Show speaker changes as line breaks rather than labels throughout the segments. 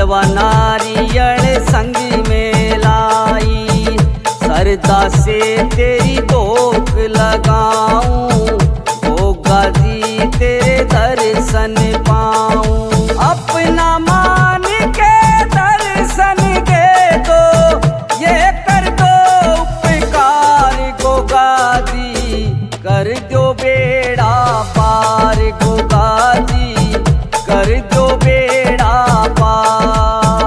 फलवा नारियल संग में लाई, सरदा से तेरी धोख लगाऊं, गोगा जी तेरे दर्शन पाऊं। अपना मान के दर्शन दे दो, ये कर दो उपकार गोगा जी, कर दो बेड़ा पार गोगा जी, कर दो बेड़ा पार।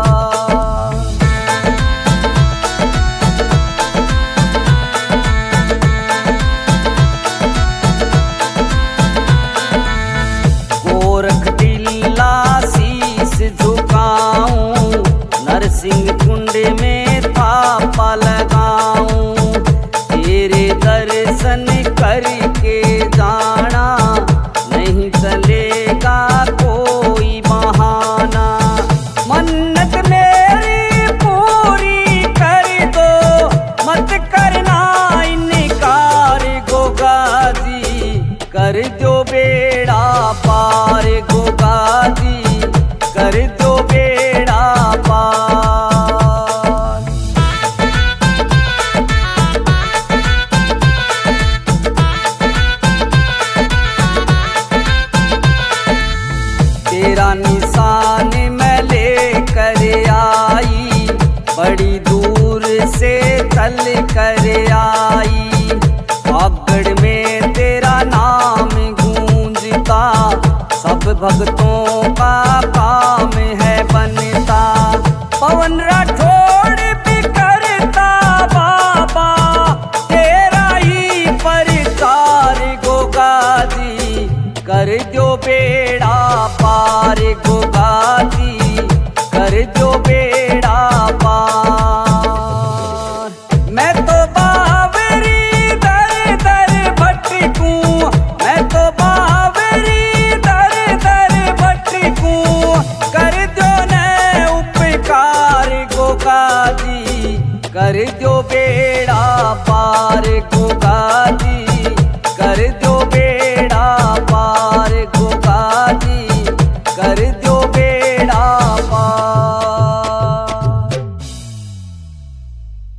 गोरख टिल्ला शीस झुकाऊं, नरसिंह कुंड में थापा लगाऊं, तेरे दर्शन करके जाना, नहीं चलेगा कोई बहाना। मन्नत मेरी पूरी कर दो, मत करना इनकार गोगा जी, कर दो बेड़ा पार गोगा जी, कर दो बेड़ा पार। तेरा निशान मैं लेकर आई, बड़ी दूर से चल कर आई, आगड़ में तेरा नाम गूंजता, सब भक्तों का काम है बनता। पवन राठौड़ भी करता बाबा तेरा ही प्रचार गोगा जी, कर दो बेड़ा पार गोगा जी, कर दो बेड़ा पार। मैं तो बावरी दर दर भटकूं, मैं तो बावरी दर दर भटकूं, कर दो न उपकार गोगा जी, कर दो